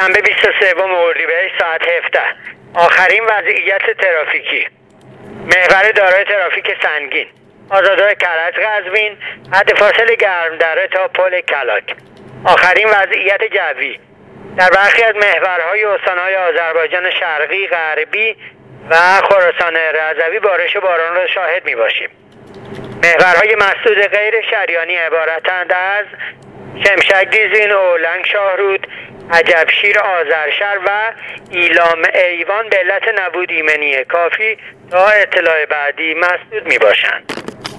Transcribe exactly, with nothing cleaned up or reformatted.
شنبه بیست و سوم اردیبهشت ساعت هفده. آخرین وضعیت ترافیکی. محور دارای ترافیک سنگین، آزادراه کرج قزوین، حد فاصله گرمدره تا پل کلاک. آخرین وضعیت جوی. در برخی از محورهای استان‌های آذربایجان شرقی، غربی و خراسان رضوی بارش و باران را شاهد می‌باشیم. محورهای مسدود غیر شریانی عبارتند از شمشک دیزین، اولنگ شاهرود، عجبشیر آذرشهر و ایلام ایوان به علت نبود ایمنی کافی تا اطلاع بعدی مسدود می باشند.